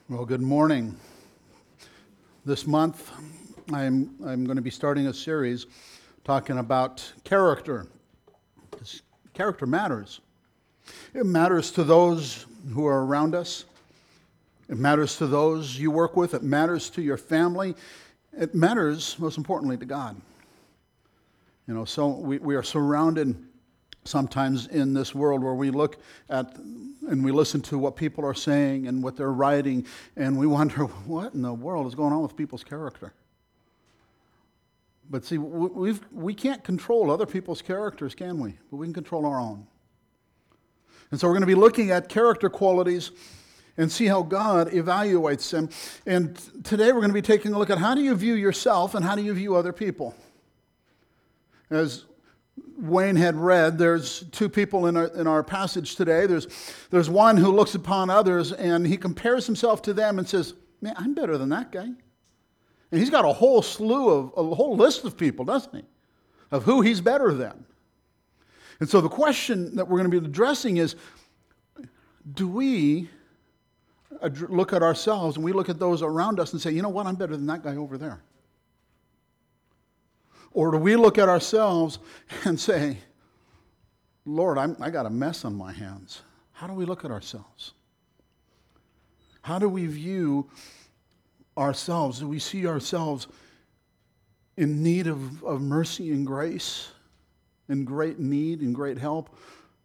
Well, good morning. This month, I'm going to be starting a series talking about character. Because character matters. It matters to those who are around us. It matters to those you work with. It matters to your family. It matters, most importantly, to God. So we are surrounded sometimes in this world where we look at and we listen to what people are saying and what they're writing, and we wonder, what in the world is going on with people's character? But see, we can't control other people's characters, can we? But we can control our own. And so we're going to be looking at character qualities and see how God evaluates them. And today we're going to be taking a look at how do you view yourself and how do you view other people. As Wayne had read, there's two people in our passage today. There's one who looks upon others and he compares himself to them and says, man, I'm better than that guy. And he's got a whole list of people, doesn't he? Of who he's better than. And so the question that we're going to be addressing is, do we look at ourselves and we look at those around us and say, you know what, I'm better than that guy over there? Or do we look at ourselves and say, Lord, I got a mess on my hands? How do we look at ourselves? How do we view ourselves? Do we see ourselves in need of mercy and grace, in great need and great help?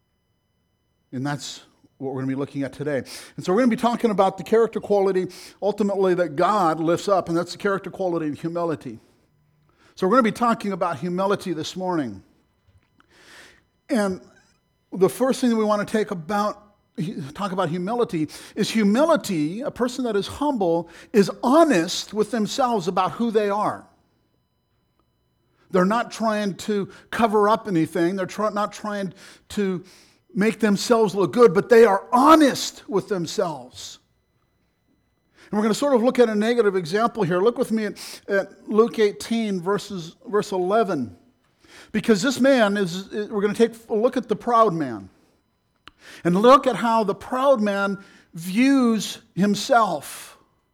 And that's what we're going to be looking at today. And so we're going to be talking about the character quality, ultimately, that God lifts up, and that's the character quality of humility. So we're going to be talking about humility this morning. And the first thing that we want to talk about humility is humility. A person that is humble is honest with themselves about who they are. They're not trying to cover up anything. They're not trying to make themselves look good, but they are honest with themselves. And we're going to sort of look at a negative example here. Look with me at Luke 18, verse 11. Because this man we're going to take a look at the proud man. And look at how the proud man views himself.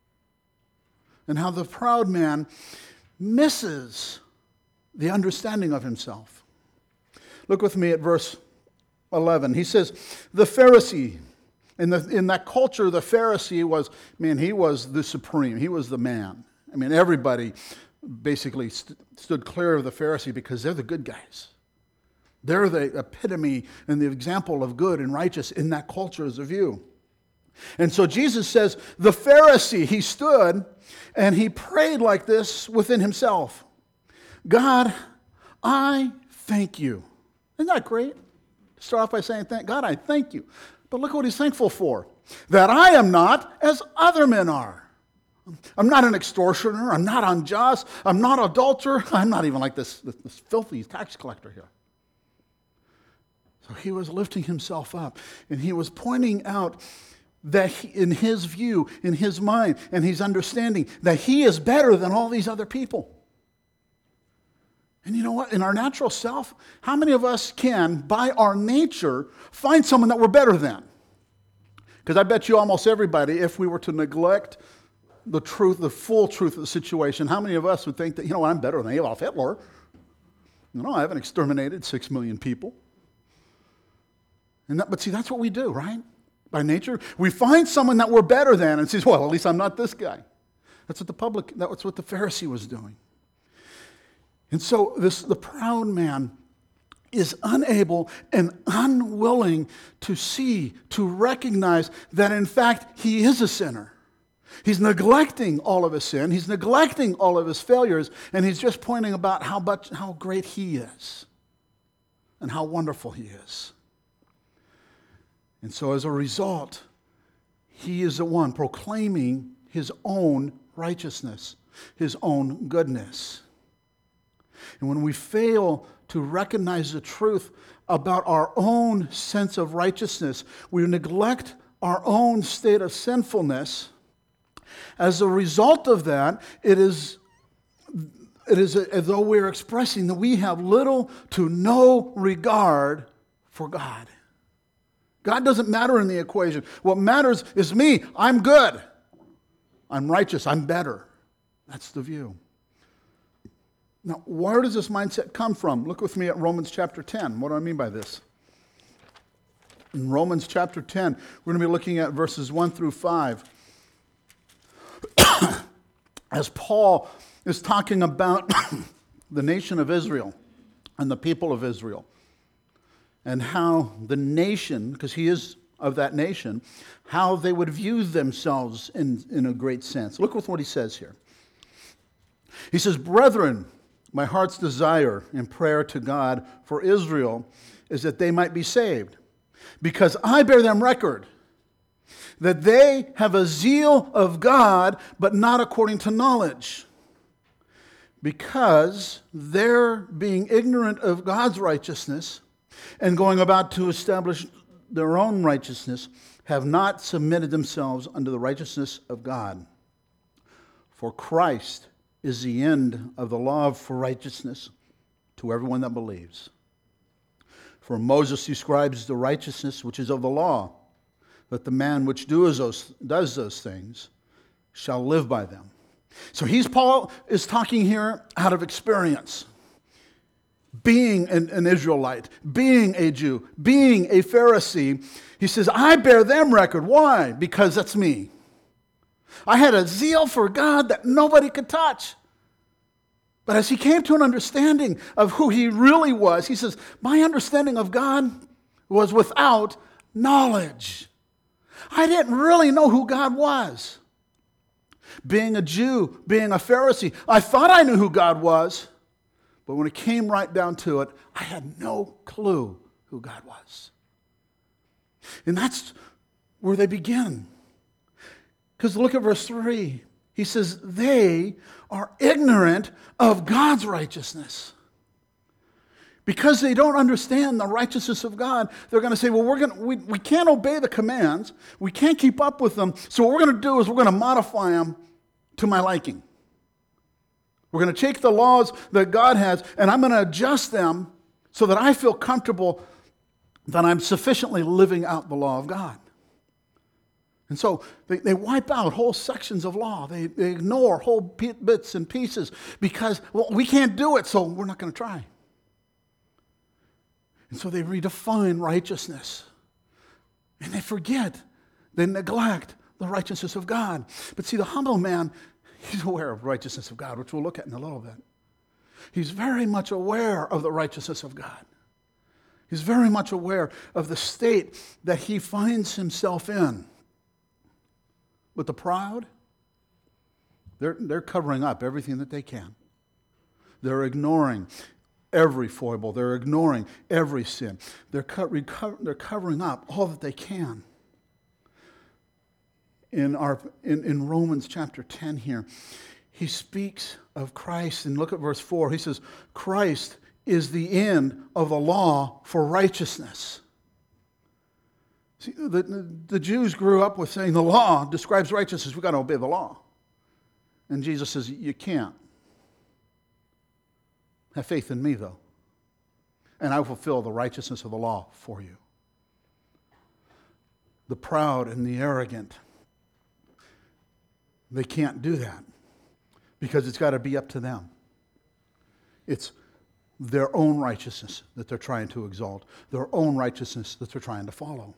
And how the proud man misses the understanding of himself. Look with me at verse 11. He says, the Pharisee. In that culture, the Pharisee he was the supreme. He was the man. I mean, everybody basically stood clear of the Pharisee because they're the good guys. They're the epitome and the example of good and righteous in that culture as a view. And so Jesus says, the Pharisee, he stood and he prayed like this within himself. God, I thank you. Isn't that great? Start off by saying, God, I thank you. But look what he's thankful for. That I am not as other men are. I'm not an extortioner. I'm not unjust. I'm not an adulterer. I'm not even like this filthy tax collector here. So he was lifting himself up. And he was pointing out that in his view, in his mind, and his understanding, that he is better than all these other people. And you know what? In our natural self, how many of us can, by our nature, find someone that we're better than? Because I bet you almost everybody, if we were to neglect the truth, the full truth of the situation, how many of us would think that, I'm better than Adolf Hitler? I haven't exterminated 6 million people. But see, that's what we do, right? By nature, we find someone that we're better than and says, well, at least I'm not this guy. That's what the Pharisee was doing. And so the proud man is unable and unwilling to see, to recognize that in fact he is a sinner. He's neglecting all of his sin. He's neglecting all of his failures. And he's just pointing about how great he is and how wonderful he is. And so as a result, he is the one proclaiming his own righteousness, his own goodness. And when we fail to recognize the truth about our own sense of righteousness, we neglect our own state of sinfulness. As a result of that, it is as though we're expressing that we have little to no regard for God. God doesn't matter in the equation. What matters is me. I'm good. I'm righteous. I'm better. That's the view. Now, where does this mindset come from? Look with me at Romans chapter 10. What do I mean by this? In Romans chapter 10, we're going to be looking at verses 1 through 5. As Paul is talking about the nation of Israel and the people of Israel, and how the nation, because he is of that nation, how they would view themselves in a great sense. Look with what he says here. He says, "Brethren, my heart's desire in prayer to God for Israel is that they might be saved, because I bear them record that they have a zeal of God, but not according to knowledge, because they're being ignorant of God's righteousness and going about to establish their own righteousness, have not submitted themselves unto the righteousness of God. For Christ is the end of the law for righteousness to everyone that believes. For Moses describes the righteousness which is of the law, that the man which does those things shall live by them." So Paul is talking here out of experience. Being an Israelite, being a Jew, being a Pharisee, he says, I bear them record. Why? Because that's me. I had a zeal for God that nobody could touch. But as he came to an understanding of who he really was, he says, my understanding of God was without knowledge. I didn't really know who God was. Being a Jew, being a Pharisee, I thought I knew who God was. But when it came right down to it, I had no clue who God was. And that's where they begin. Because look at verse 3. He says, they are ignorant of God's righteousness. Because they don't understand the righteousness of God, they're going to say, well, we can't obey the commands. We can't keep up with them. So what we're going to do is we're going to modify them to my liking. We're going to take the laws that God has, and I'm going to adjust them so that I feel comfortable that I'm sufficiently living out the law of God. And so they wipe out whole sections of law. They ignore whole bits and pieces because, well, we can't do it, so we're not going to try. And so they redefine righteousness. And they forget, they neglect the righteousness of God. But see, the humble man, he's aware of the righteousness of God, which we'll look at in a little bit. He's very much aware of the righteousness of God. He's very much aware of the state that he finds himself in. But the proud, they're covering up everything that they can. They're ignoring every foible. They're ignoring every sin. They're covering up all that they can. In Romans chapter 10 here, he speaks of Christ, and look at verse 4. He says, Christ is the end of the law for righteousness. See, the Jews grew up with saying the law describes righteousness. We've got to obey the law. And Jesus says, you can't. Have faith in me, though, and I will fulfill the righteousness of the law for you. The proud and the arrogant, they can't do that because it's got to be up to them. It's their own righteousness that they're trying to exalt, their own righteousness that they're trying to follow.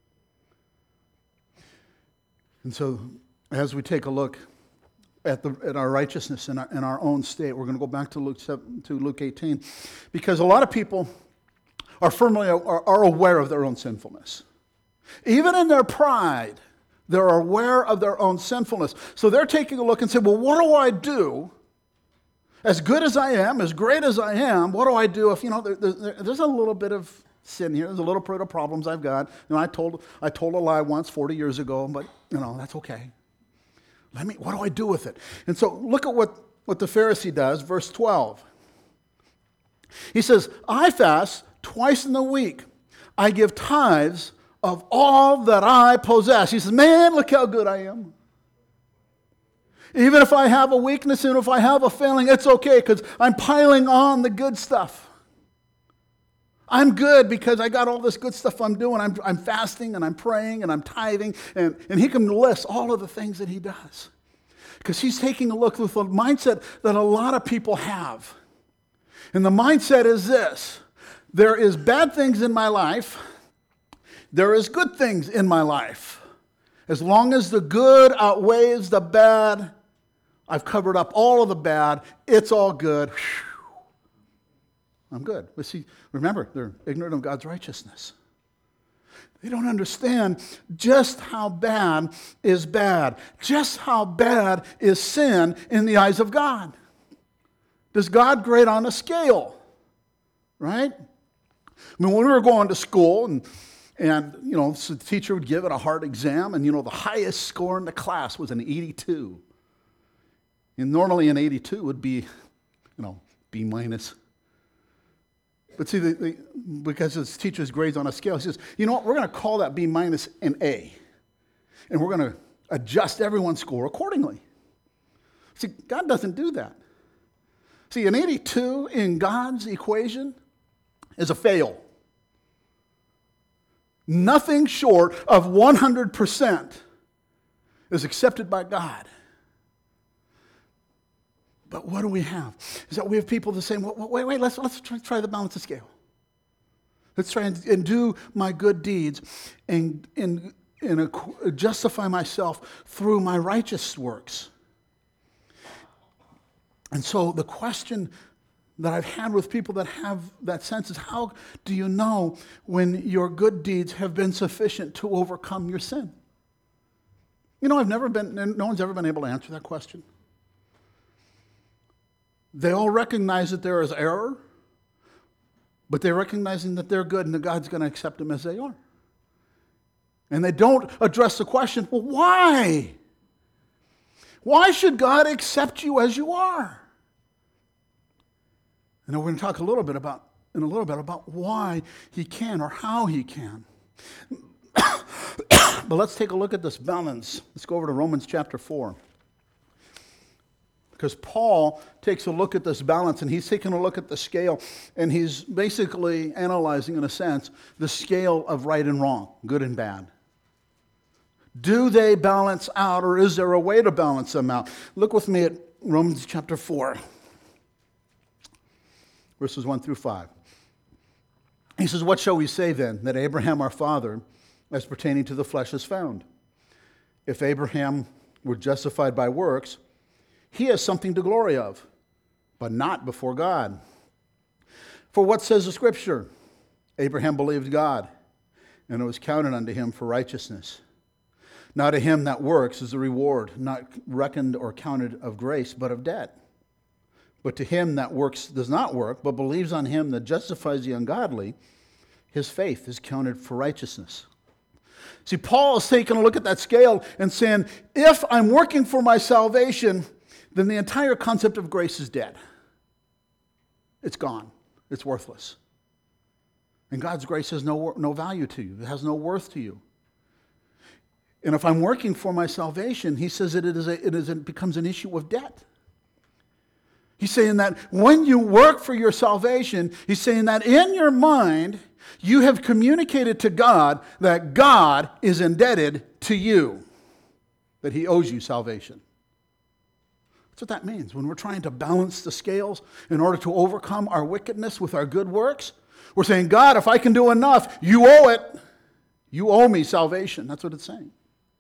And so as we take a look at our righteousness in our own state, we're going to go back to Luke 18, because a lot of people are aware of their own sinfulness. Even in their pride, they're aware of their own sinfulness. So they're taking a look and saying, well, what do I do? As good as I am, as great as I am, what do I do if, there's a little bit of sin here. There's a little bit of problems I've got. I told a lie once 40 years ago, but, that's okay. What do I do with it? And so look at what the Pharisee does, verse 12. He says, I fast twice in the week. I give tithes of all that I possess. He says, man, look how good I am. Even if I have a weakness and if I have a failing, it's okay because I'm piling on the good stuff. I'm good because I got all this good stuff I'm doing. I'm fasting and I'm praying and I'm tithing. And he can list all of the things that he does. Because he's taking a look with the mindset that a lot of people have. And the mindset is this: there is bad things in my life, there is good things in my life. As long as the good outweighs the bad, I've covered up all of the bad, it's all good. Whew. I'm good. But see, remember, they're ignorant of God's righteousness. They don't understand just how bad is bad. Just how bad is sin in the eyes of God. Does God grade on a scale? Right? I mean, when we were going to school and so the teacher would give it a hard exam, and the highest score in the class was an 82. And normally an 82 would be, B minus. But see, because his teacher's grades on a scale, he says, you know what, we're going to call that B minus an A. And we're going to adjust everyone's score accordingly. See, God doesn't do that. See, an 82 in God's equation is a fail. Nothing short of 100% is accepted by God. But what do we have? Is that we have people that say, wait, let's try the balance of scale. Let's try and do my good deeds and justify myself through my righteous works. And so the question that I've had with people that have that sense is, how do you know when your good deeds have been sufficient to overcome your sin? No one's ever been able to answer that question. They all recognize that there is error, but they're recognizing that they're good and that God's going to accept them as they are. And they don't address the question, well, why? Why should God accept you as you are? And we're going to talk in a little bit about why he can or how he can. But let's take a look at this balance. Let's go over to Romans chapter 4. Because Paul takes a look at this balance, and he's taking a look at the scale, and he's basically analyzing, in a sense, the scale of right and wrong, good and bad. Do they balance out, or is there a way to balance them out? Look with me at Romans chapter 4, verses 1 through 5. He says, what shall we say then, that Abraham our father, as pertaining to the flesh, is found? If Abraham were justified by works, he has something to glory of, but not before God. For what says the Scripture? Abraham believed God, and it was counted unto him for righteousness. Now to him that works is the reward, not reckoned or counted of grace, but of debt. But to him that works does not work, but believes on him that justifies the ungodly, his faith is counted for righteousness. See, Paul is taking a look at that scale and saying, if I'm working for my salvation, then the entire concept of grace is dead. It's gone. It's worthless. And God's grace has no value to you. It has no worth to you. And if I'm working for my salvation, he says that it becomes an issue of debt. He's saying that when you work for your salvation, he's saying that in your mind, you have communicated to God that God is indebted to you, that he owes you salvation. That's what that means. When we're trying to balance the scales in order to overcome our wickedness with our good works, we're saying, God, if I can do enough, you owe it. You owe me salvation. That's what it's saying.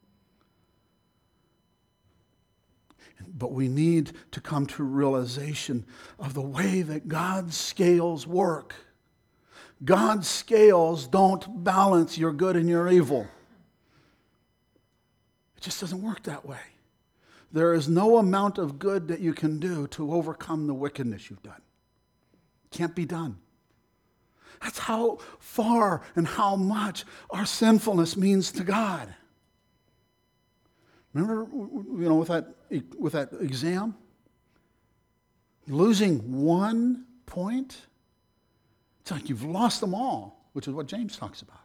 But we need to come to realization of the way that God's scales work. God's scales don't balance your good and your evil. It just doesn't work that way. There is no amount of good that you can do to overcome the wickedness you've done. It can't be done. That's how far and how much our sinfulness means to God. Remember, with that exam, losing 1 point, it's like you've lost them all, which is what James talks about.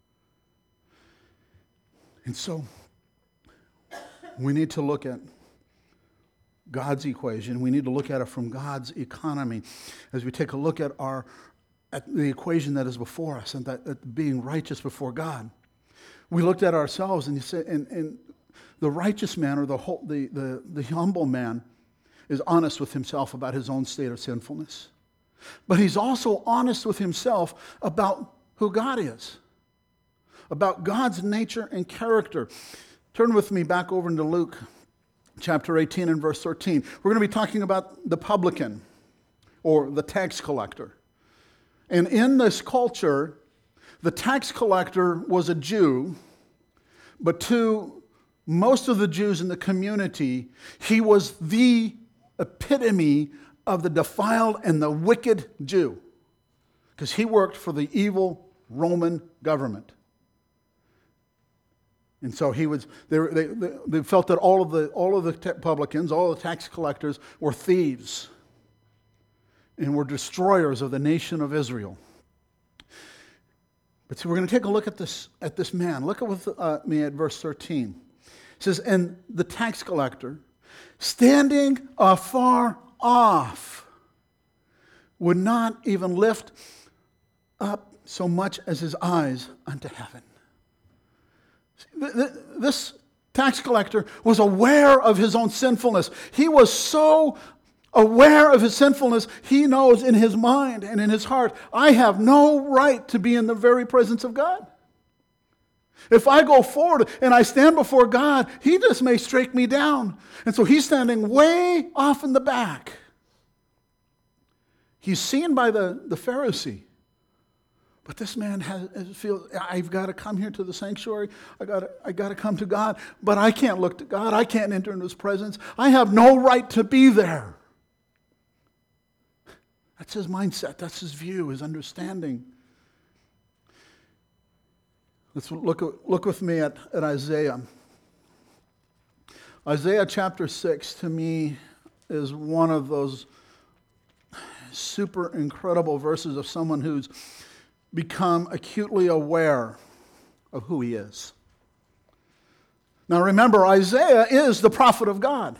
And so, we need to look at God's equation. We need to look at it from God's economy as we take a look at the equation that is before us and that being righteous before God. We looked at ourselves and you say, and the righteous man or the humble man is honest with himself about his own state of sinfulness. But he's also honest with himself about who God is, about God's nature and character. Turn with me back over into Luke chapter 18 and verse 13. We're going to be talking about the publican or the tax collector. And in this culture, the tax collector was a Jew, but to most of the Jews in the community, he was the epitome of the defiled and the wicked Jew, because he worked for the evil Roman government. And so they felt that all of the publicans, all the tax collectors were thieves and were destroyers of the nation of Israel. But so we're going to take a look at this man. Look with me at verse 13. It says, and the tax collector, standing afar off, would not even lift up so much as his eyes unto heaven. This tax collector was aware of his own sinfulness. He was so aware of his sinfulness, he knows in his mind and in his heart, I have no right to be in the very presence of God. If I go forward and I stand before God, he just may strike me down. And so he's standing way off in the back. He's seen by the Pharisee. But this man feels, I've got to come here to the sanctuary. I got to come to God. But I can't look to God. I can't enter into his presence. I have no right to be there. That's his mindset. That's his view, his understanding. Let's look with me at Isaiah. Isaiah chapter 6, to me, is one of those super incredible verses of someone who's become acutely aware of who he is. Now remember, Isaiah is the prophet of God.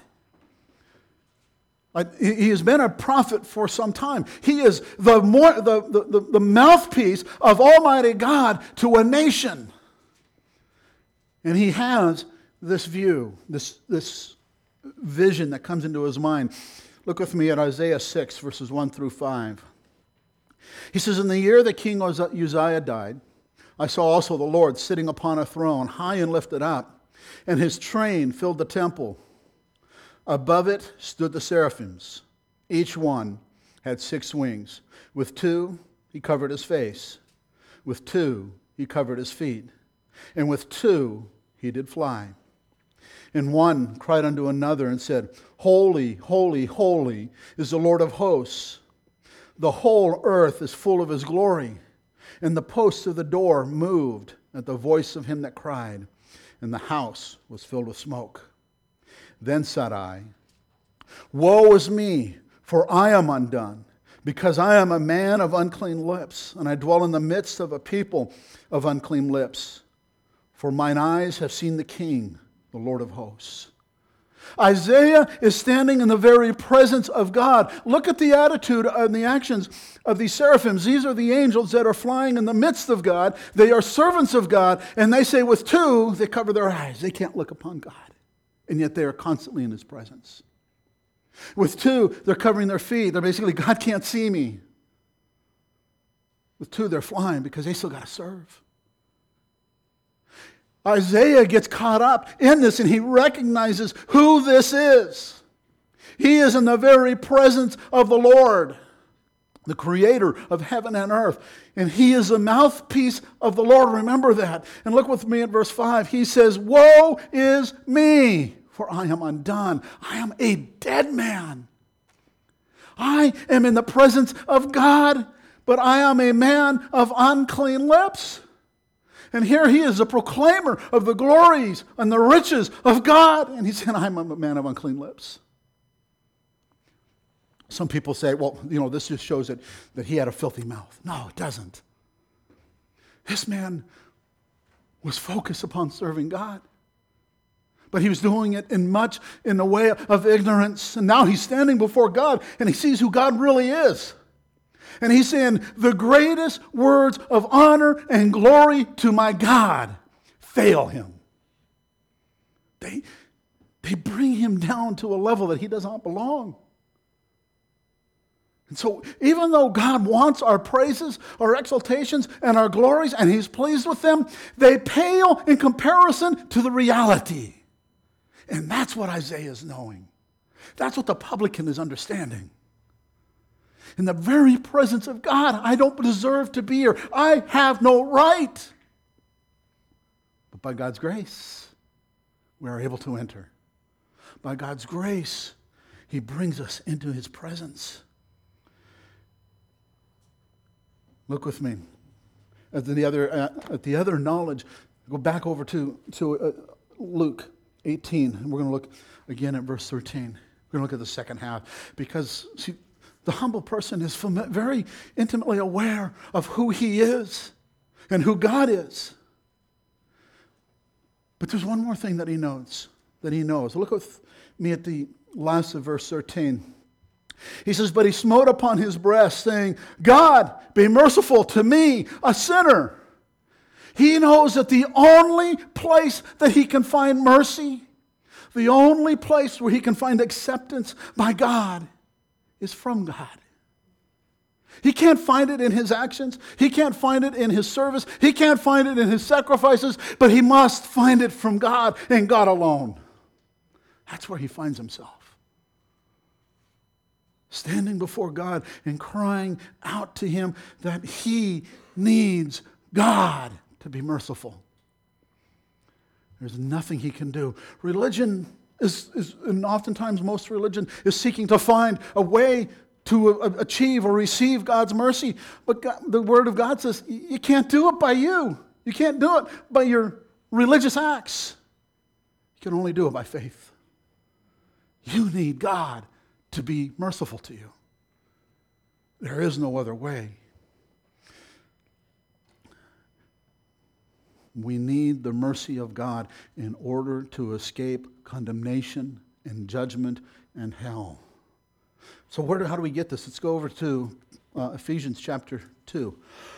He has been a prophet for some time. He is the mouthpiece of Almighty God to a nation. And he has this view, this vision that comes into his mind. Look with me at Isaiah 6, verses 1 through 5. He says, in the year that King Uzziah died, I saw also the Lord sitting upon a throne, high and lifted up, and his train filled the temple. Above it stood the seraphims. Each one had 6 wings. With 2, he covered his face. With 2, he covered his feet. And with 2, he did fly. And one cried unto another and said, Holy, holy, holy is the Lord of hosts. The whole earth is full of his glory. And the posts of the door moved at the voice of him that cried, and the house was filled with smoke. Then said I, Woe is me, for I am undone, because I am a man of unclean lips, and I dwell in the midst of a people of unclean lips. For mine eyes have seen the King, the Lord of hosts. Isaiah is standing in the very presence of God. Look at the attitude and the actions of these seraphims. These are the angels that are flying in the midst of God. They are servants of God, and they say with 2, they cover their eyes. They can't look upon God. And yet they are constantly in his presence. With 2, they're covering their feet. They're basically, God can't see me. With 2, they're flying because they still got to serve. Isaiah gets caught up in this and he recognizes who this is. He is in the very presence of the Lord, the creator of heaven and earth. And he is the mouthpiece of the Lord. Remember that. And look with me at verse 5. He says, Woe is me, for I am undone. I am a dead man. I am in the presence of God, but I am a man of unclean lips. And here he is, a proclaimer of the glories and the riches of God. And he said, I'm a man of unclean lips. Some people say, well, this just shows that he had a filthy mouth. No, it doesn't. This man was focused upon serving God. But he was doing it in the way of ignorance. And now he's standing before God and he sees who God really is. And he's saying, the greatest words of honor and glory to my God fail him. they bring him down to a level that he does not belong. And so even though God wants our praises, our exaltations, and our glories, and he's pleased with them, they pale in comparison to the reality. And that's what Isaiah is knowing. That's what the publican is understanding. In the very presence of God, I don't deserve to be here. I have no right. But by God's grace, we are able to enter. By God's grace, he brings us into his presence. Look with me at the other knowledge. Go back over to Luke 18. And we're going to look again at verse 13. We're going to look at the second half. Because, see, the humble person is very intimately aware of who he is and who God is. But there's one more thing that he knows. Look with me at the last of verse 13. He says, but he smote upon his breast, saying, God, be merciful to me, a sinner. He knows that the only place that he can find mercy, the only place where he can find acceptance by God is from God. He can't find it in his actions. He can't find it in his service. He can't find it in his sacrifices, but he must find it from God and God alone. That's where he finds himself. Standing before God and crying out to him that he needs God to be merciful. There's nothing he can do. Religion and oftentimes most religion is seeking to find a way to achieve or receive God's mercy. But God, the Word of God says you can't do it by you. You can't do it by your religious acts. You can only do it by faith. You need God to be merciful to you. There is no other way. We need the mercy of God in order to escape condemnation and judgment and hell. So how do we get this? Let's go over to Ephesians chapter 2.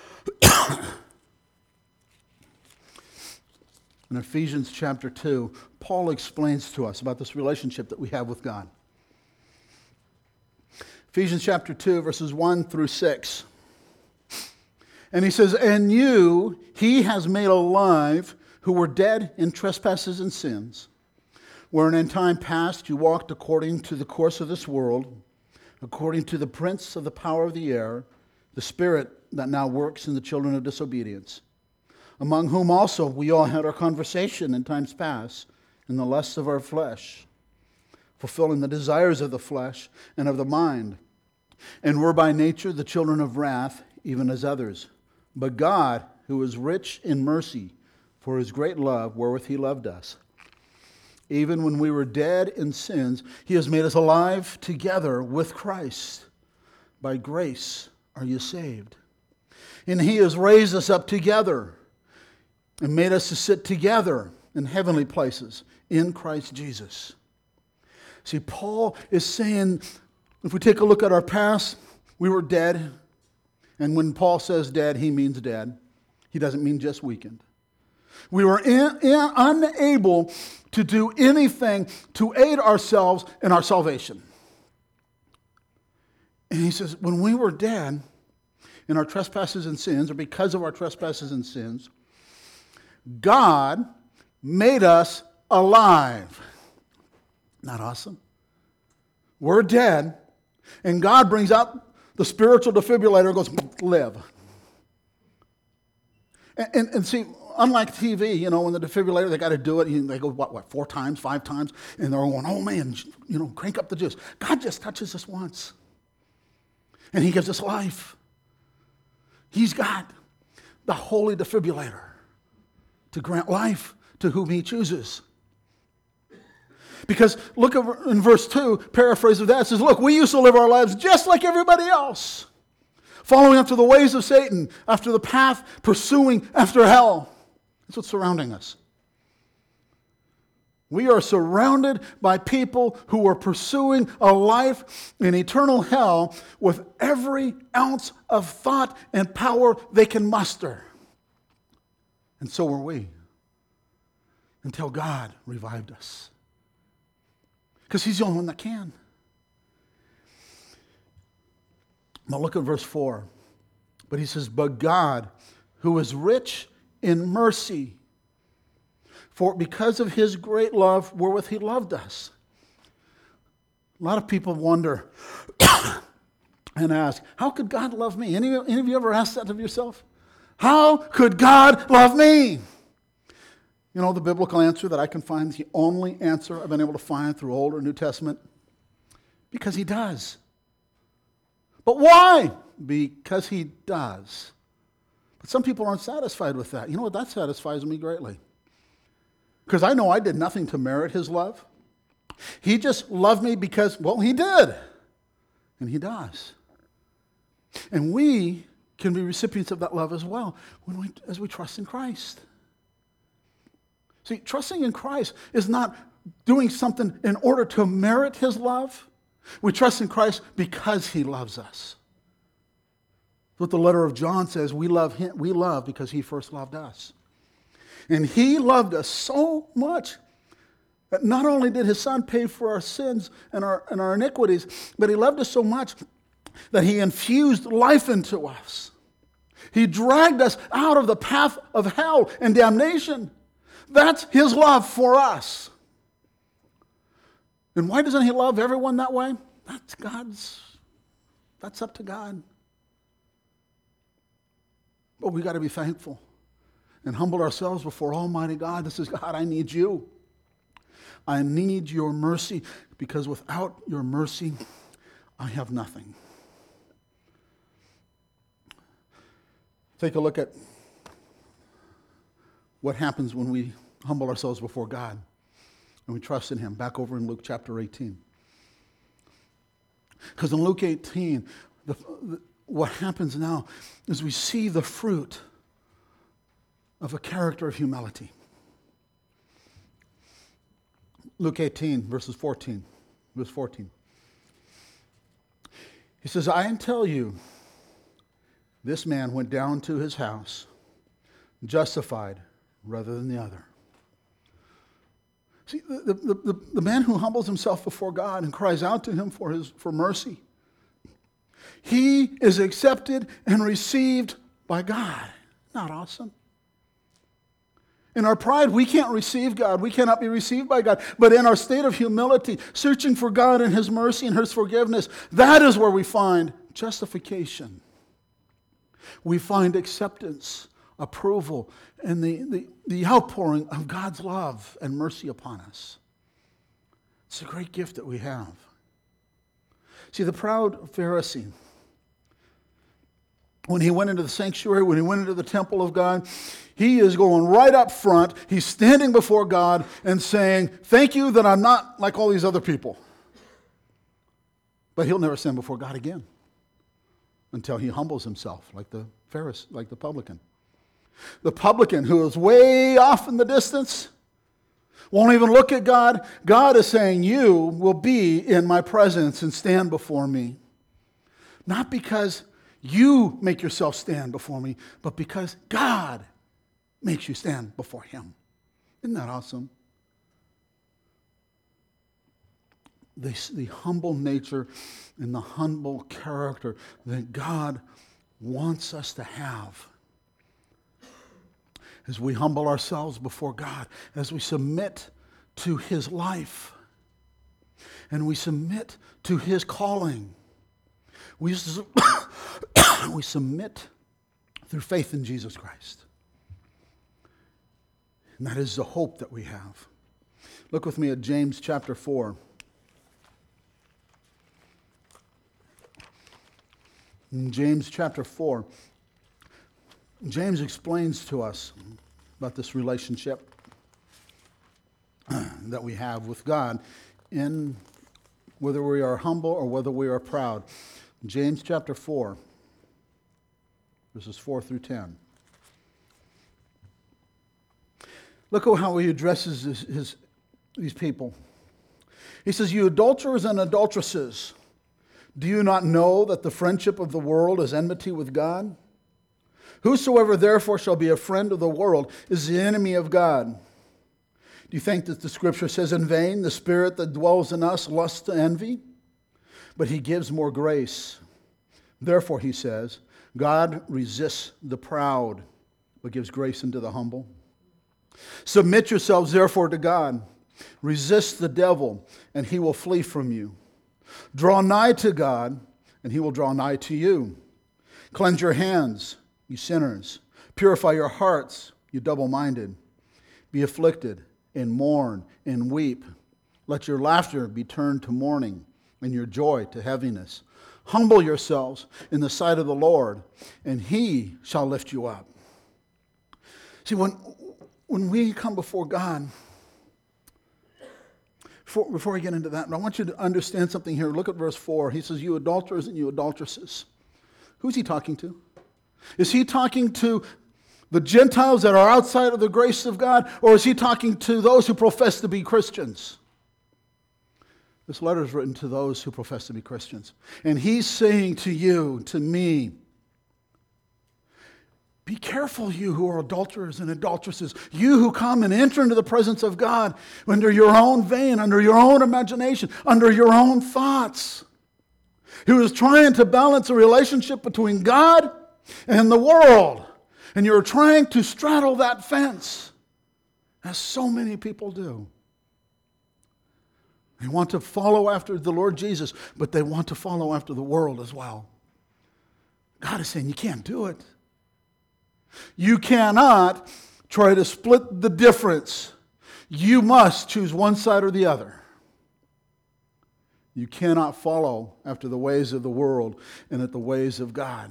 In Ephesians chapter 2, Paul explains to us about this relationship that we have with God. Ephesians chapter 2, verses 1 through 6. And he says, and you he has made alive who were dead in trespasses and sins, wherein in time past you walked according to the course of this world, according to the prince of the power of the air, the spirit that now works in the children of disobedience, among whom also we all had our conversation in times past, in the lusts of our flesh, fulfilling the desires of the flesh and of the mind, and were by nature the children of wrath, even as others. But God, who is rich in mercy, for his great love wherewith he loved us, even when we were dead in sins, he has made us alive together with Christ. By grace are you saved. And he has raised us up together and made us to sit together in heavenly places in Christ Jesus. See, Paul is saying, if we take a look at our past, we were dead. And when Paul says dead, he means dead. He doesn't mean just weakened. We were unable to do anything to aid ourselves in our salvation. And he says, when we were dead in our trespasses and sins, or because of our trespasses and sins, God made us alive. Not awesome? We're dead, and God brings out the spiritual defibrillator and goes, live. And see, unlike TV, when the defibrillator, they got to do it, they go, 4 times, 5 times, and they're going, oh man, crank up the juice. God just touches us once, and he gives us life. He's got the holy defibrillator to grant life to whom he chooses. Because look in verse 2, paraphrase of that, it says, look, we used to live our lives just like everybody else, following after the ways of Satan, after the path, pursuing after hell. That's what's surrounding us. We are surrounded by people who are pursuing a life in eternal hell with every ounce of thought and power they can muster. And so were we, until God revived us. because he's the only one that can. Now look at verse 4. But he says, but God, who is rich in mercy, for because of his great love wherewith he loved us. A lot of people wonder and ask, how could God love me? Any of you ever asked that of yourself? How could God love me? You know, the biblical answer that I can find, the only answer I've been able to find through Old or New Testament, because he does. But why? Because he does. But some people aren't satisfied with that. You know what? That satisfies me greatly. Because I know I did nothing to merit his love. He just loved me because, well, he did. And he does. And we can be recipients of that love as well as we trust in Christ. See, trusting in Christ is not doing something in order to merit his love. We trust in Christ because he loves us. What the letter of John says, we love him, we love because he first loved us. And he loved us so much that not only did his son pay for our sins and our iniquities, but he loved us so much that he infused life into us. He dragged us out of the path of hell and damnation. That's his love for us. And why doesn't he love everyone that way? That's up to God. But we got to be thankful and humble ourselves before Almighty God. This is God, I need you. I need your mercy, because without your mercy, I have nothing. Take a look at what happens when we humble ourselves before God and we trust in him. Back over in Luke chapter 18. Because in Luke 18, what happens now is we see the fruit of a character of humility. Luke 18, verse 14. He says, I tell you, this man went down to his house justified rather than the other. See, the man who humbles himself before God and cries out to him for mercy, he is accepted and received by God. Not awesome? In our pride, we can't receive God. We cannot be received by God. But in our state of humility, searching for God and his mercy and his forgiveness, that is where we find justification. We find acceptance, approval, and the outpouring of God's love and mercy upon us. It's a great gift that we have. See, the proud Pharisee, when he went into the sanctuary, when he went into the temple of God, he is going right up front. He's standing before God and saying, thank you that I'm not like all these other people. But he'll never stand before God again until he humbles himself like the Pharisee, like the publican. The publican who is way off in the distance, won't even look at God. God is saying, you will be in my presence and stand before me. Not because you make yourself stand before me, but because God makes you stand before him. Isn't that awesome? The humble nature and the humble character that God wants us to have. As we humble ourselves before God, as we submit to his life, and we submit to his calling, we submit through faith in Jesus Christ. And that is the hope that we have. Look with me at James chapter 4. In James chapter 4, James explains to us about this relationship that we have with God in whether we are humble or whether we are proud. James chapter 4, verses 4 through 10. Look at how he addresses these people. He says, you adulterers and adulteresses, do you not know that the friendship of the world is enmity with God? Whosoever therefore shall be a friend of the world is the enemy of God. Do you think that the scripture says in vain, the spirit that dwells in us lusts to envy? But he gives more grace. Therefore, he says, God resists the proud, but gives grace unto the humble. Submit yourselves therefore to God. Resist the devil, and he will flee from you. Draw nigh to God, and he will draw nigh to you. Cleanse your hands, you sinners. Purify your hearts, you double-minded. Be afflicted, and mourn, and weep. Let your laughter be turned to mourning, and your joy to heaviness. Humble yourselves in the sight of the Lord, and he shall lift you up. See, when we come before God, before I get into that, I want you to understand something here. Look at verse 4. He says, you adulterers and you adulteresses. Who's he talking to? Is he talking to the Gentiles that are outside of the grace of God, or is he talking to those who profess to be Christians? This letter is written to those who profess to be Christians. And he's saying to you, to me, be careful, you who are adulterers and adulteresses, you who come and enter into the presence of God under your own vein, under your own imagination, under your own thoughts, who is trying to balance a relationship between God and the world. And you're trying to straddle that fence, as so many people do. They want to follow after the Lord Jesus, but they want to follow after the world as well. God is saying you can't do it. You cannot try to split the difference. You must choose one side or the other. You cannot follow after the ways of the world and at the ways of God.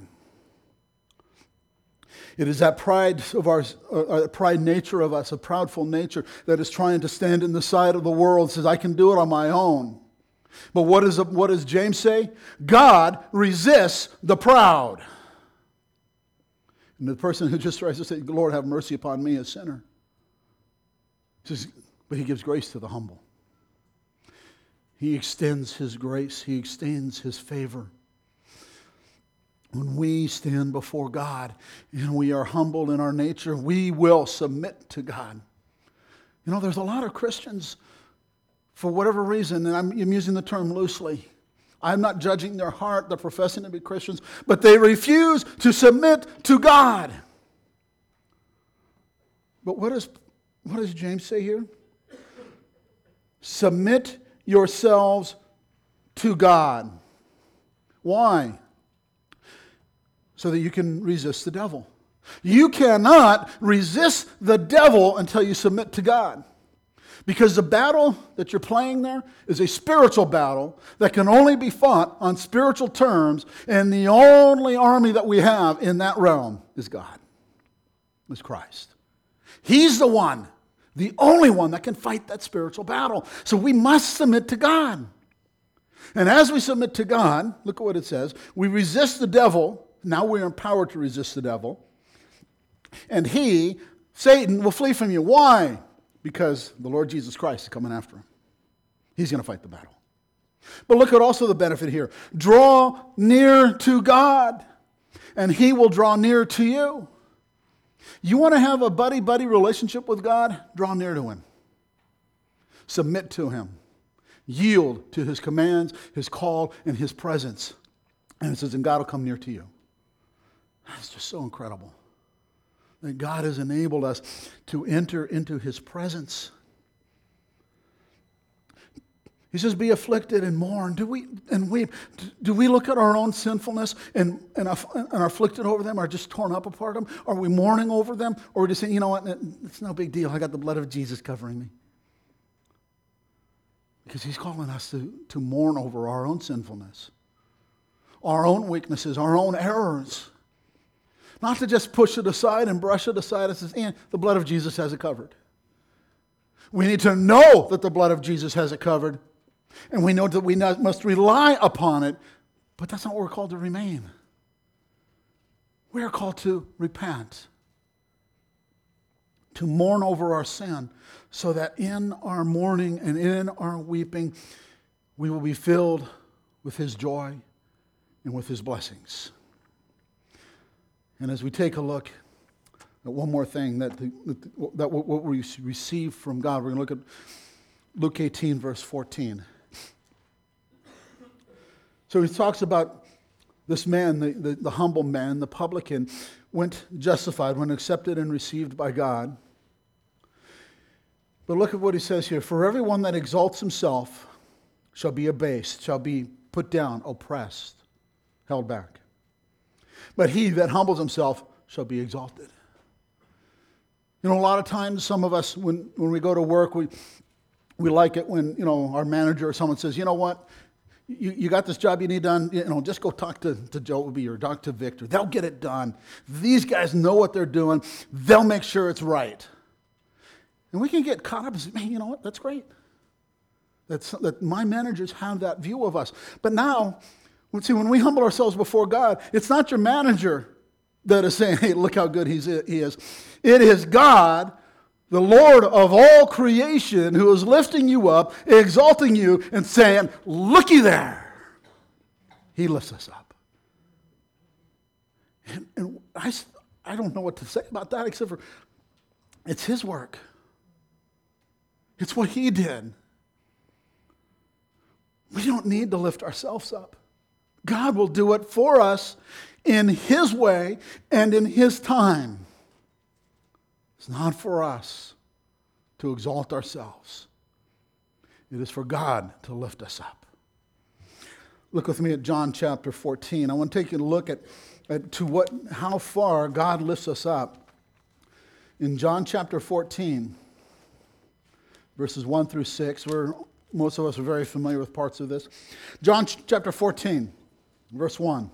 It is that pride of our pride nature of us, a proudful nature, that is trying to stand in the side of the world, says, I can do it on my own. But what does James say? God resists the proud. And the person who just tries to say, Lord, have mercy upon me, a sinner. Says, but he gives grace to the humble. He extends his grace. He extends his favor. When we stand before God and we are humble in our nature, we will submit to God. You know, there's a lot of Christians, for whatever reason, and I'm using the term loosely, I'm not judging their heart, they're professing to be Christians, but they refuse to submit to God. But what does James say here? Submit yourselves to God. Why? So that you can resist the devil. You cannot resist the devil until you submit to God. Because the battle that you're playing there is a spiritual battle that can only be fought on spiritual terms, and the only army that we have in that realm is God, is Christ. He's the one, the only one that can fight that spiritual battle. So we must submit to God. And as we submit to God, look at what it says, we resist the devil. Now we're empowered to resist the devil. And he, Satan, will flee from you. Why? Because the Lord Jesus Christ is coming after him. He's going to fight the battle. But look at also the benefit here. Draw near to God, and he will draw near to you. You want to have a buddy-buddy relationship with God? Draw near to him. Submit to him. Yield to his commands, his call, and his presence. And it says, and God will come near to you. That's just so incredible. That God has enabled us to enter into his presence. He says, be afflicted and mourn. And weep? Do we look at our own sinfulness and are afflicted over them, or just torn up apart them? Are we mourning over them? Or are we just saying, you know what, it's no big deal. I got the blood of Jesus covering me. Because he's calling us to mourn over our own sinfulness, our own weaknesses, our own errors. Not to just push it aside and brush it aside and say, the blood of Jesus has it covered. We need to know that the blood of Jesus has it covered. And we know that we must rely upon it. But that's not what we're called to remain. We are called to repent. To mourn over our sin. So that in our mourning and in our weeping, we will be filled with his joy and with his blessings. And as we take a look, One more thing that what we receive from God. We're going to look at Luke 18, verse 14. So he talks about this man, the humble man, the publican, went justified, when accepted and received by God. But look at what he says here. For everyone that exalts himself shall be abased, shall be put down, oppressed, held back. But he that humbles himself shall be exalted. You know, a lot of times, some of us, when we go to work, we like it when, our manager or someone says, you know what, you got this job you need done, just go talk to Joby or talk to Victor. They'll get it done. These guys know what they're doing. They'll make sure it's right. And we can get caught up and say, man, you know what, that's great. That my managers have that view of us. But now, when we humble ourselves before God, it's not your manager that is saying, hey, look how good he is. It is God, the Lord of all creation, who is lifting you up, exalting you, and saying, looky there. He lifts us up. And I don't know what to say about that except for it's his work. It's what he did. We don't need to lift ourselves up. God will do it for us in his way and in his time. It's not for us to exalt ourselves. It is for God to lift us up. Look with me at John chapter 14. I want to take a look at how far God lifts us up. In John chapter 14, verses 1 through 6, most of us are very familiar with parts of this. John chapter 14, verse 1.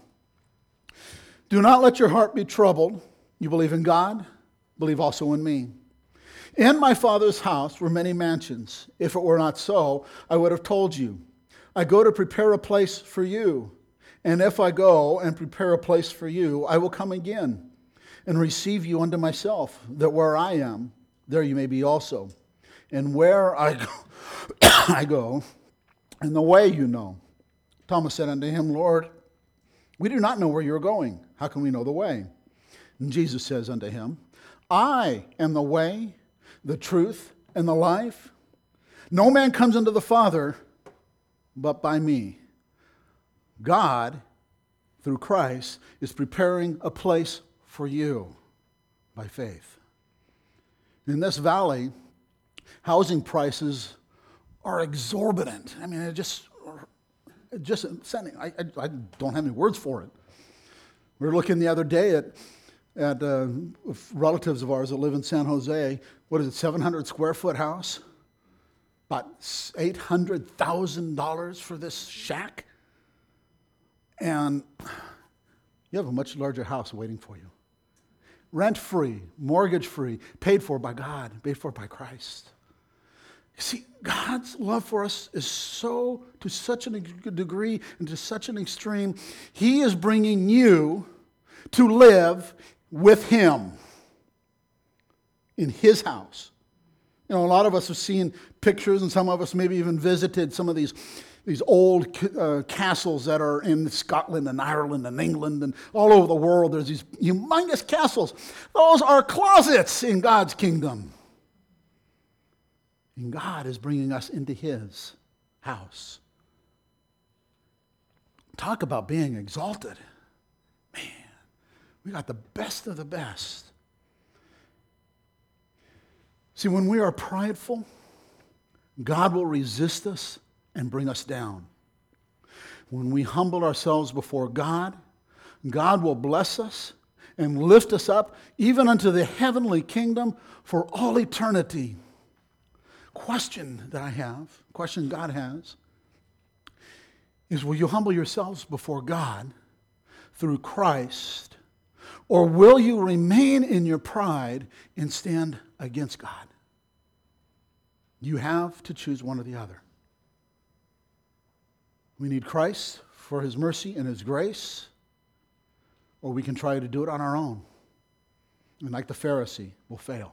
Do not let your heart be troubled. You believe in God, believe also in me. In my Father's house were many mansions. If it were not so, I would have told you. I go to prepare a place for you. And if I go and prepare a place for you, I will come again and receive you unto myself, that where I am, there you may be also. And where I go, and the way you know. Thomas said unto him, Lord, we do not know where you're going. How can we know the way? And Jesus says unto him, I am the way, the truth, and the life. No man comes unto the Father but by me. God, through Christ, is preparing a place for you by faith. In this valley, housing prices are exorbitant. I mean, just sending. I don't have any words for it. We were looking the other day at relatives of ours that live in San Jose. What is it, 700 square foot house? About $800,000 for this shack? And you have a much larger house waiting for you. Rent-free, mortgage-free, paid for by God, paid for by Christ. You see, God's love for us is to such a degree and to such an extreme, he is bringing you to live with him in his house. You know, a lot of us have seen pictures, and some of us maybe even visited some of these old castles that are in Scotland and Ireland and England and all over the world. There's these humongous castles. Those are closets in God's kingdom. And God is bringing us into his house. Talk about being exalted. Man, we got the best of the best. See, when we are prideful, God will resist us and bring us down. When we humble ourselves before God, God will bless us and lift us up even unto the heavenly kingdom for all eternity. Question God has, is will you humble yourselves before God through Christ, or will you remain in your pride and stand against God? You have to choose one or the other. We need Christ for his mercy and his grace, or we can try to do it on our own. And like the Pharisee, we'll fail.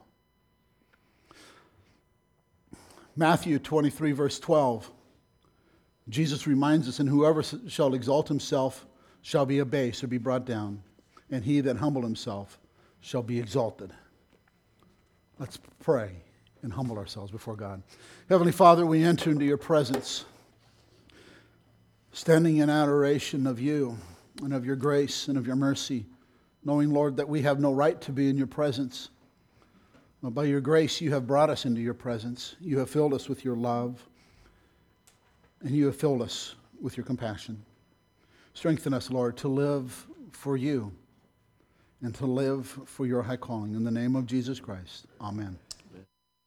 Matthew 23, verse 12. Jesus reminds us, and whoever shall exalt himself shall be abased or be brought down, and he that humble himself shall be exalted. Let's pray and humble ourselves before God. Heavenly Father, we enter into your presence, standing in adoration of you and of your grace and of your mercy, knowing, Lord, that we have no right to be in your presence. But by your grace, you have brought us into your presence. You have filled us with your love, and you have filled us with your compassion. Strengthen us, Lord, to live for you and to live for your high calling. In the name of Jesus Christ, amen.